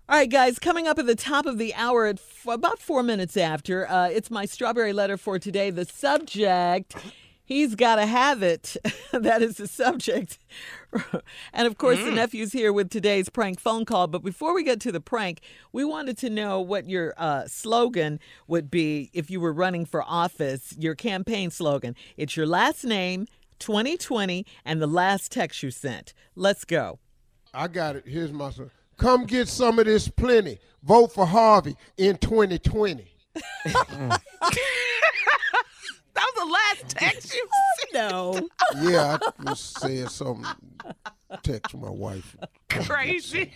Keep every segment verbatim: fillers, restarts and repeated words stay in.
All right, guys, coming up at the top of the hour at f- about four minutes after, uh, it's my strawberry letter for today. The subject, he's got to have it. That is the subject. And, of course, mm. the nephew's here with today's prank phone call. But before we get to the prank, we wanted to know what your uh, slogan would be if you were running for office, your campaign slogan. It's your last name, twenty twenty, and the last text you sent. Let's go. I got it. Here's my slogan. Come get some of this plenty. Vote for Harvey in twenty twenty. mm. That was the last text you sent? No. Yeah, I was saying something. Text my wife. Crazy.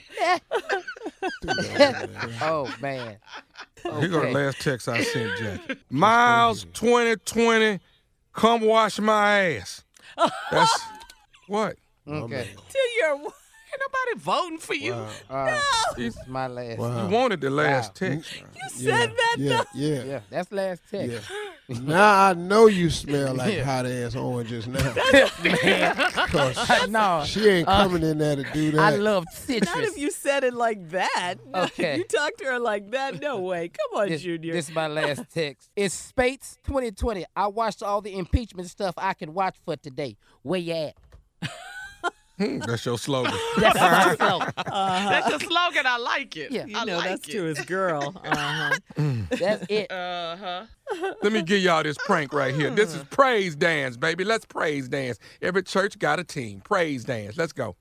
Oh, man. Okay. Here go the last text I sent, Jack. Miles twenty twenty, come wash my ass. That's what? Okay. To your... Ain't nobody voting for you. Wow. Uh, No. This is my last. Wow. You wanted the last Wow. text. You Yeah, said that, yeah, though? yeah, Yeah, that's last text. yeah. Now I know you smell like Yeah. hot ass oranges now. Man. 'Cause no. she ain't Uh, coming in there to do that. I love citrus. Not if you said it like that. No, Okay. You talked to her like that? No way. Come on, this, Junior. This is my last text. It's Spates twenty twenty. I watched all the impeachment stuff I can watch for today. Where you at? Hmm, that's your slogan. That's my slogan. Uh-huh. That's your slogan. I like it. Yeah. You I know like that's it. to his girl. Uh-huh. That's it. Uh-huh. Let me give y'all this prank right here. This is praise dance, baby. Let's praise dance. Every church got a team. Praise dance. Let's go.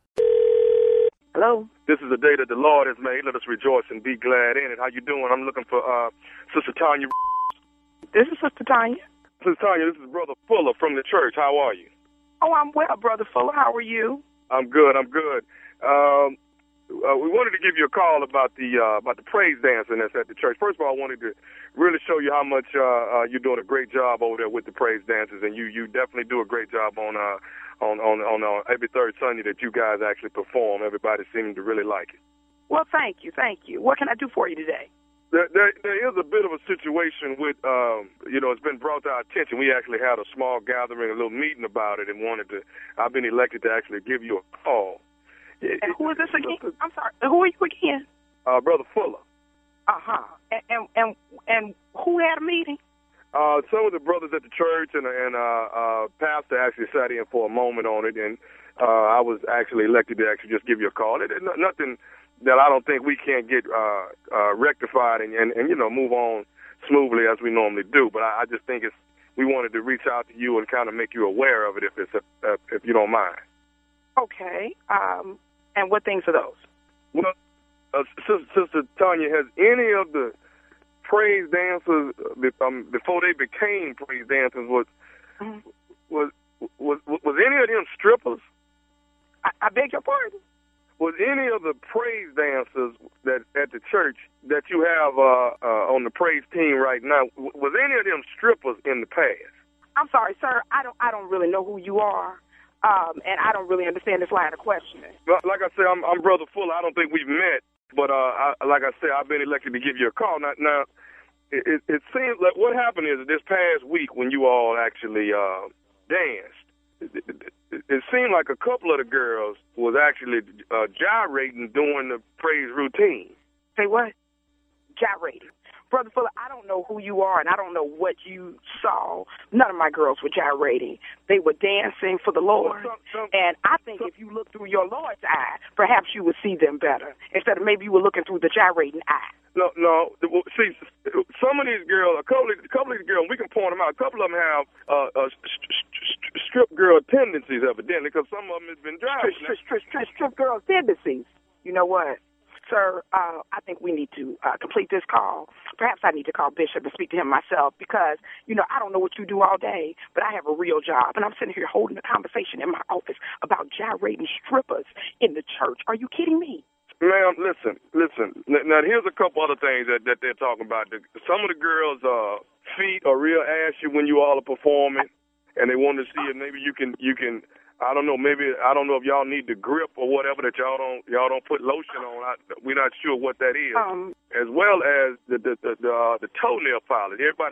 Hello? This is a day that the Lord has made. Let us rejoice and be glad in it. How you doing? I'm looking for uh, Sister Tanya. This is Sister Tanya. Sister Tanya, this is Brother Fuller from the church. How are you? Oh, I'm well, Brother Fuller. How are you? I'm good. I'm good. Um, uh, we wanted to give you a call about the uh, about the praise dancing that's at the church. First of all, I wanted to really show you how much uh, uh, you're doing a great job over there with the praise dancers, and you you definitely do a great job on uh, on on on uh, every third Sunday that you guys actually perform. Everybody seems to really like it. Well, thank you. Thank you. What can I do for you today? There, there, there is a bit of a situation with, um, you know, it's been brought to our attention. We actually had a small gathering, a little meeting about it, and wanted to. I've been elected to actually give you a call. And who is this again? I'm sorry. Who are you again? Uh, Brother Fuller. Uh huh. And, and and and who had a meeting? Uh, some of the brothers at the church and and uh, uh, pastor actually sat in for a moment on it, and uh, I was actually elected to actually just give you a call. It, it, nothing that I don't think we can't get uh, uh, rectified and, and, and, you know, move on smoothly as we normally do. But I, I just think it's we wanted to reach out to you and kind of make you aware of it if it's a, uh, if you don't mind. Okay. Um. And what things are those? Well, uh, Sister, Sister Tanya, has any of the praise dancers um, before they became praise dancers was mm-hmm. was, was was any of them strippers? I, I beg your pardon. Was any of the praise dancers that at the church that you have uh, uh, on the praise team right now, was any of them strippers in the past? I'm sorry, sir. I don't. I don't really know who you are, um, and I don't really understand this line of questioning. Like I said, I'm, I'm Brother Fuller. I don't think we've met, but uh, I, like I said, I've been elected to give you a call. Now, now it, it, it seems like what happened is this past week when you all actually uh, danced. It, it, it seemed like a couple of the girls was actually uh, gyrating during the praise routine. Say what? Gyrating. Brother Fuller, I don't know who you are, and I don't know what you saw. None of my girls were gyrating. They were dancing for the Lord. Well, some, some, and I think some, if you look through your Lord's eye, perhaps you would see them better, instead of maybe you were looking through the gyrating eye. No, no. See, some of these girls, a couple of, a couple of these girls, we can point them out. A couple of them have uh, uh, st- st- strip girl tendencies, evidently, because some of them has been driving. Strip, strip, strip, strip girl tendencies. You know what? Sir, uh, I think we need to uh, complete this call. Perhaps I need to call Bishop and speak to him myself because, you know, I don't know what you do all day, but I have a real job. And I'm sitting here holding a conversation in my office about gyrating strippers in the church. Are you kidding me? Ma'am, listen, listen. Now, here's a couple other things that, that they're talking about. Some of the girls' uh, feet are real ashy when you all are performing, and they want to see if maybe you can, you can. I don't know. Maybe I don't know if y'all need the grip or whatever that y'all don't y'all don't put lotion on. I, we're not sure what that is. Um, as well as the the the, the, uh, the toenail polish. Everybody has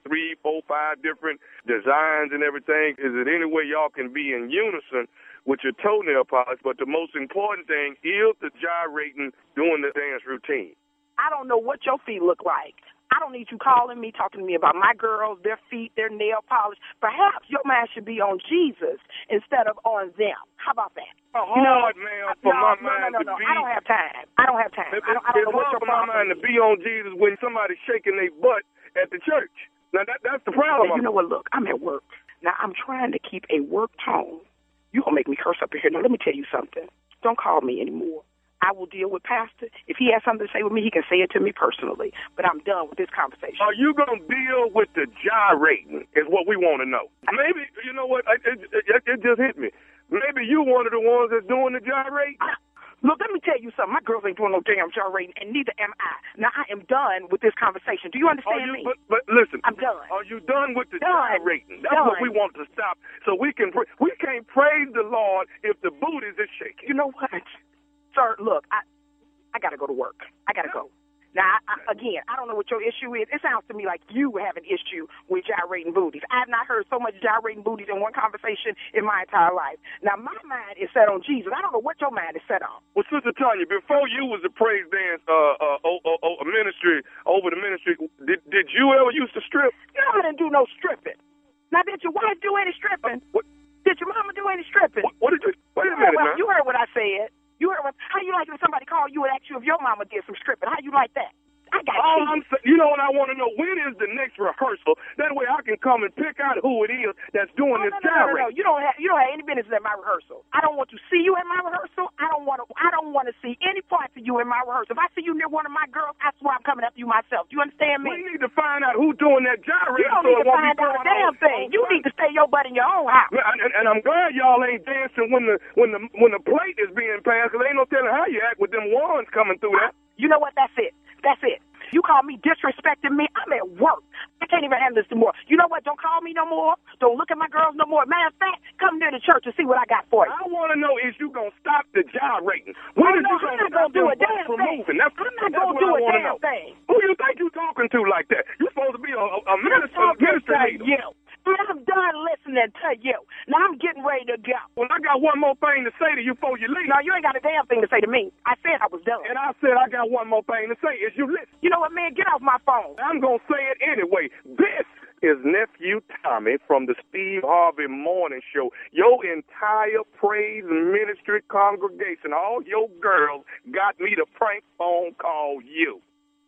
three, four, five different designs and everything. Is it any way y'all can be in unison with your toenail polish? But the most important thing is the gyrating doing the dance routine. I don't know what your feet look like. I don't need you calling me, talking to me about my girls, their feet, their nail polish. Perhaps your mind should be on Jesus instead of on them. How about that? A hard you know, man for no, my no, mind no, no, to no. be. I don't have time. I don't have time. It, I don't, I don't it's know what hard your for my problem mind is. to be on Jesus when somebody's shaking their butt at the church. Now, that, that's the problem. You know what? Look, I'm at work. Now, I'm trying to keep a work tone. You're going to make me curse up in here. Now, let me tell you something. Don't call me anymore. I will deal with Pastor. If he has something to say with me, he can say it to me personally. But I'm done with this conversation. Are you going to deal with the gyrating is what we want to know. Maybe, you know what, it, it, it, it just hit me. Maybe you one of the ones that's doing the gyrating. Look, let me tell you something. My girls ain't doing no damn gyrating, and neither am I. Now, I am done with this conversation. Do you understand you, me? But, but listen. I'm done. Are you done with the done. gyrating? That's done. what we want to stop so we can pra- we can't praise the Lord if the booties is shaking. You know what? Sir, look, I I got to go to work. I got to go. Now, I, I, again, I don't know what your issue is. It sounds to me like you have an issue with gyrating booties. I have not heard so much gyrating booties in one conversation in my entire life. Now, my mind is set on Jesus. I don't know what your mind is set on. Well, Sister Tanya, before you was a praise dance uh, uh, oh, oh, oh, ministry, over the ministry, did, did you ever used to strip? No, I didn't do no stripping. Now, did your wife do any stripping? Uh, what? Did your mama do any stripping? What, what did you, wait a you minute, heard what, man. You heard what I said. You heard what, how you like if somebody called you and asked you if your mama did some stripping? How you like that? I got All cheated. I'm saying, you know what I want to know? When is the next rehearsal? That way I can come and pick out who it is that's doing Oh, this no, no, no, no, no. gyrating. You don't have you don't have any business at my rehearsal. I don't want to see you at my rehearsal. I don't want to I don't want to see any parts of you in my rehearsal. If I see you near one of my girls, I swear I'm coming after you myself. Do you understand me? We need to find out who's doing that gyrating. You don't so need it to won't find be out a going damn on. thing. You need to stay your butt in your own house. And, and, and I'm glad y'all ain't dancing when the when the when the plate is being passed, because ain't no telling how you act with them wands coming through that. You know what? That's it. That's it. You call me disrespecting me, I'm at work. I can't even handle this anymore. You know what? Don't call me no more. Don't look at my girls no more. Matter of fact, come near the church and see what I got for you. I want to know is you going to stop the gyrating? When Oh, is no, you I'm going not to stop gonna do them a damn butts from thing. moving? That's, I'm not that's gonna what do I a want to damn know. thing. Who you think you talking to like that? You supposed to be a, a, a minister, I'm talking minister to leader. you. And I'm done listening to you. Now I'm getting ready to go. Well, I got one more thing to say to you before you leave. Now you ain't got a damn thing to say to me. I said I was done. And I said I got one more thing to say. Is you listen? You know what, man? Get off my phone. I'm going to say it anyway. This is Nephew Tommy from the Steve Harvey Morning Show. Your entire praise ministry congregation, all your girls, got me to prank phone call you.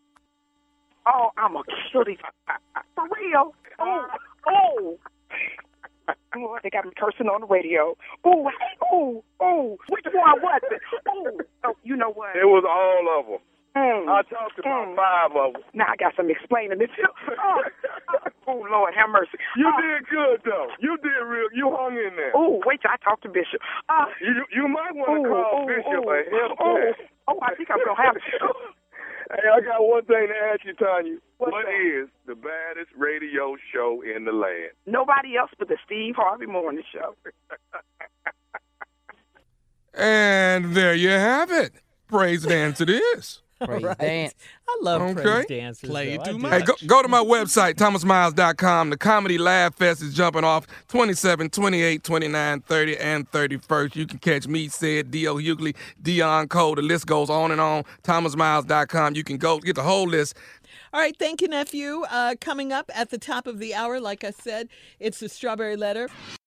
Oh, I'm a cutie. For real? Oh, oh. Oh, they got me cursing on the radio. Oh, oh, oh. Which one was it? Oh, oh, you know what? It was all of them. Mm. I talked to about Mm. five of them. Now I got some explaining to do. Oh, oh, Lord, have mercy. You oh. did good, though. You did real. You hung in there. Oh, wait till I talk to Bishop. Uh, You you might want to oh, call oh, Bishop oh, a help oh, desk. oh, I think I'm going to have it. Hey, I got one thing to ask you, Tanya. What's What that? is the baddest radio show in the land? Nobody else but the Steve Harvey Morning Show. And there you have it. Praise dance it is. Praise Right. dance. I love Okay. praise dancers. Play though. too I do. much. Hey, go, go to my website, thomas miles dot com. The Comedy Laugh Fest is jumping off twenty-seven, twenty-eight, twenty-nine, thirty, and thirty-first. You can catch me, Sid, D L. Hughley, Dion Cole. The list goes on and on. thomas miles dot com. You can go get the whole list. All right, thank you, nephew. Uh, coming up at the top of the hour, like I said, it's the Strawberry Letter.